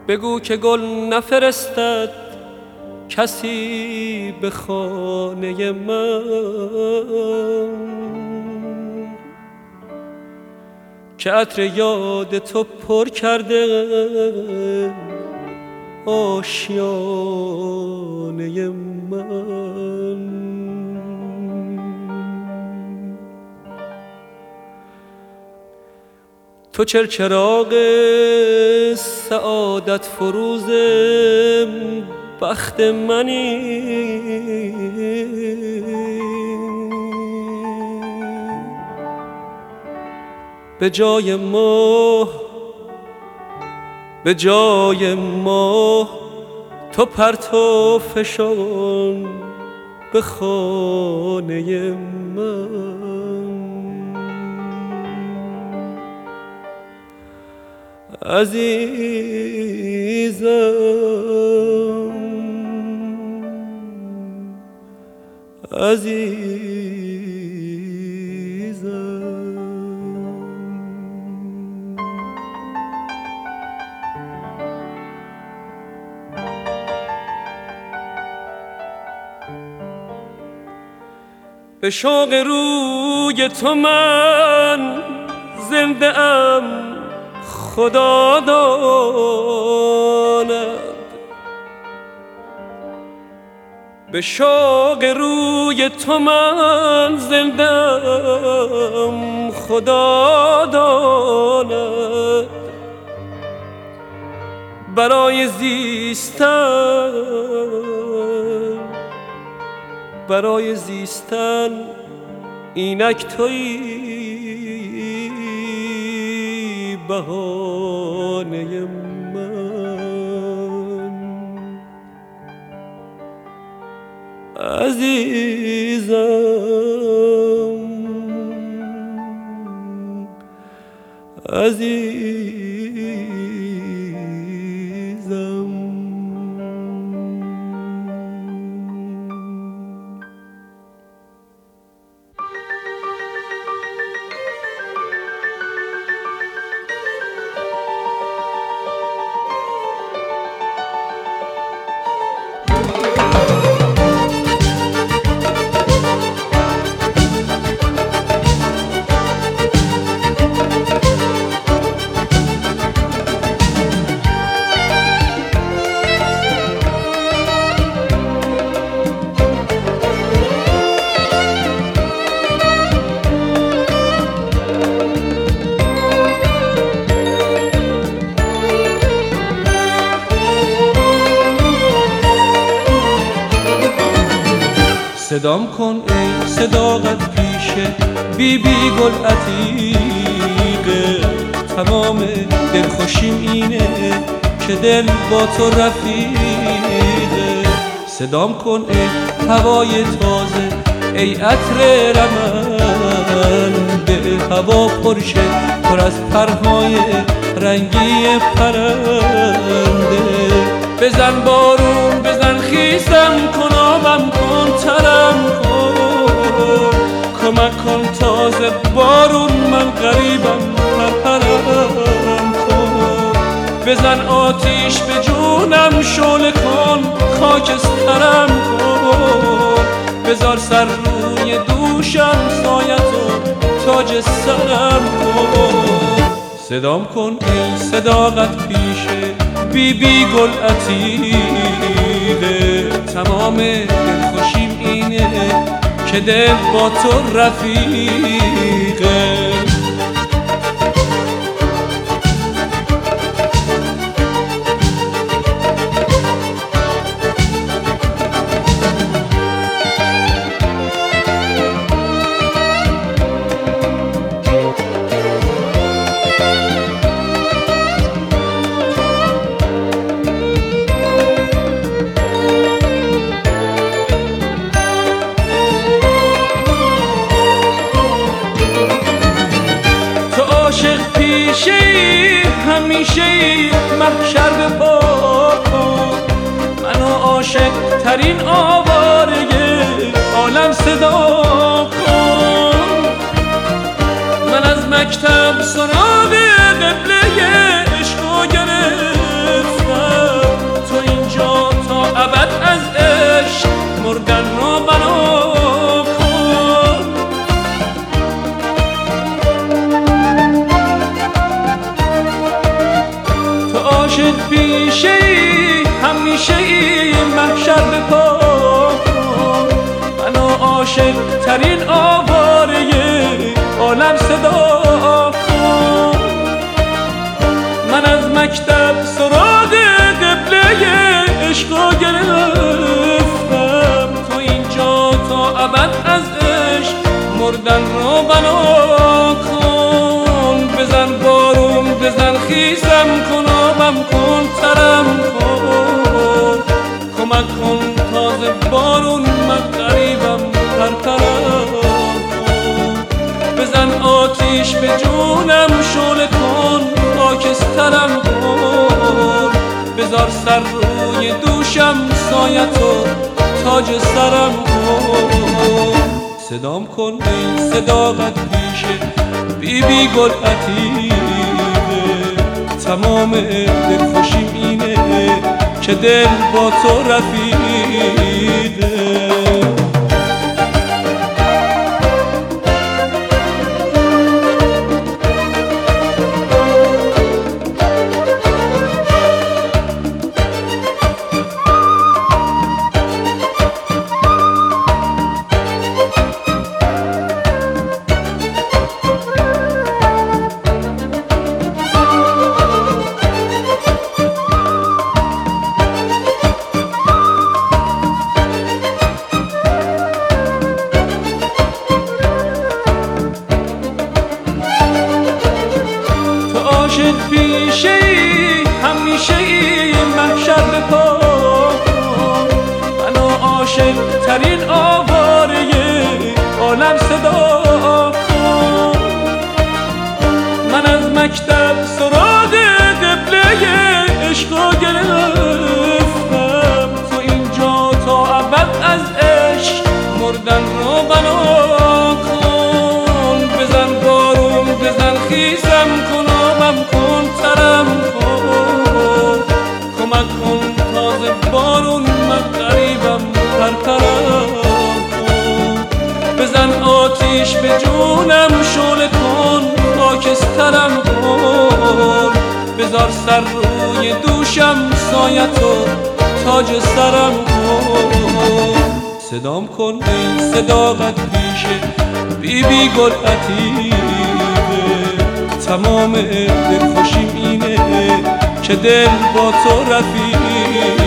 بگو که گل نفرستد کسی به خانه من، که عطر یاد تو پر کرده آشیانه من. تو چراغ سعادت فروز بخت منی، به جای ماه تو پرتو فشان به خانه من. عزیزم به شوق روی تو من زنده ام، خدا داند. به شوق روی تو من زنده ام، خدا داند. برای زیستن اینک تویی بهانه من. عزیزم صدام کن ای صداقت پیشه بی گل عتیقه. تمام دلخوشیم اینه که دل با تو رفیقه. صدام کن ای هوای تازه ای عطر رمن، به هوا پرشه پر از پرهای رنگی پرنده. بزن بارون بزن خیسم کن آبم کن ترم کن، کمک کن تازه بارون من غریبم پرپرم کن. بزن آتیش به جونم شعله کن خاکسترم کن. بذار سر روی دوشم سایتو تاج سرم کن. صدام کن ای صداقت پیشه بی گل عتیقه. تمام دلخوشیم اینه که دل با تو رفیقه. همیشه محشر به پا کن، منو عاشق ترین آواره عالم صدا کن. من از مکتب سراغ قبله عشقو گرفتم، آتیشه این محشر بپا کن، منو عاشق ترین آواره عالم صدا کن. من از مکتب سراغ قبله عشقا گرفتم، تو اینجا تا ابد از عشق مردن رو بنا کن. بزن بارون بزن خیزم کن، آبم کن ترم کن، کمک کن تازه بارون من غریبم پرپرم کن. بزن آتیش به جونم شعله کن، خاکسترم کن. بذار سر روی دوشم سایتو تاج سرم کن. صدام کن ای صداقت پیشه بی گل عتیقه، تمام دلخوشیم اینه که دل با تو رفیقه. عاشق پیشه ای همیشه ای محشر بپا کن، منو عاشق ترین آواره عالم صدا کن. من از مکتب سراغ قبله عشقا گرفتم، تو اینجا تا ابد از عشق مردن رو بنا کن. بزن بارون بزن خیزم کن، کن ترم کن، کمک کن تازه بارون من غریبم پرپرم کن. بزن آتیش به جونم شعله کن، خاکسترم کن. بذار سر روی دوشم سایتو تاج سرم کن. صدام کن ای صداقت پیشه بی گل عتیقه، تمام دلخوشیم اینه که دل با تو رفیقه.